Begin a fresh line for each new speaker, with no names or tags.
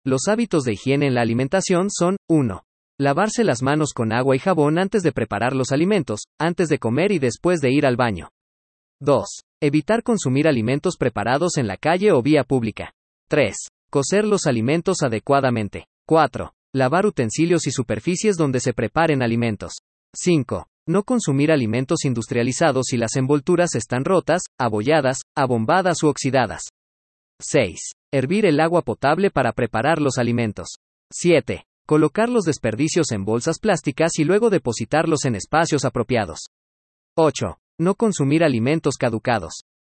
Los hábitos de higiene en la alimentación son: 1. Lavarse las manos con agua y jabón antes de preparar los alimentos, antes de comer y después de ir al baño. 2. Evitar consumir alimentos preparados en la calle o vía pública. 3. Cocer los alimentos adecuadamente. 4. Lavar utensilios y superficies donde se preparen alimentos. 5. No consumir alimentos industrializados si las envolturas están rotas, abolladas, abombadas u oxidadas. 6. Hervir el agua potable para preparar los alimentos. 7. Colocar los desperdicios en bolsas plásticas y luego depositarlos en espacios apropiados. 8. No consumir alimentos caducados.